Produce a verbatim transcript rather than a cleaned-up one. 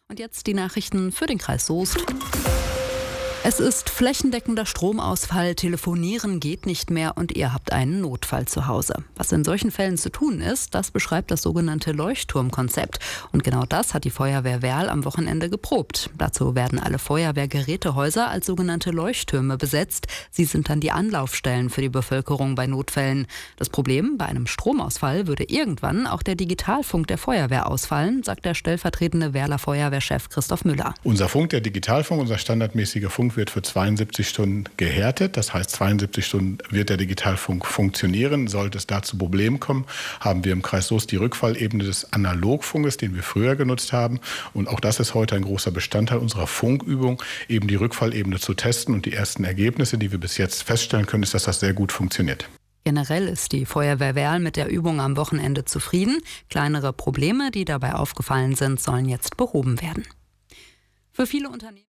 Und jetzt die Nachrichten für den Kreis Soest. Es ist flächendeckender Stromausfall, telefonieren geht nicht mehr und ihr habt einen Notfall zu Hause. Was in solchen Fällen zu tun ist, das beschreibt das sogenannte Leuchtturmkonzept. Und genau das hat die Feuerwehr Werl am Wochenende geprobt. Dazu werden alle Feuerwehrgerätehäuser als sogenannte Leuchttürme besetzt. Sie sind dann die Anlaufstellen für die Bevölkerung bei Notfällen. Das Problem, bei einem Stromausfall würde irgendwann auch der Digitalfunk der Feuerwehr ausfallen, sagt der stellvertretende Werler Feuerwehrchef Christoph Müller. Unser Funk, der Digitalfunk, unser standardmäßiger Funk, wird für zweiundsiebzig Stunden gehärtet. Das heißt, zweiundsiebzig Stunden wird der Digitalfunk funktionieren. Sollte es da zu Problemen kommen, haben wir im Kreis Soest die Rückfallebene des Analogfunkes, den wir früher genutzt haben. Und auch das ist heute ein großer Bestandteil unserer Funkübung, eben die Rückfallebene zu testen. Und die ersten Ergebnisse, die wir bis jetzt feststellen können, ist, dass das sehr gut funktioniert. Generell ist die Feuerwehr Werl mit der Übung am Wochenende zufrieden. Kleinere Probleme, die dabei aufgefallen sind, sollen jetzt behoben werden. Für viele Unternehmen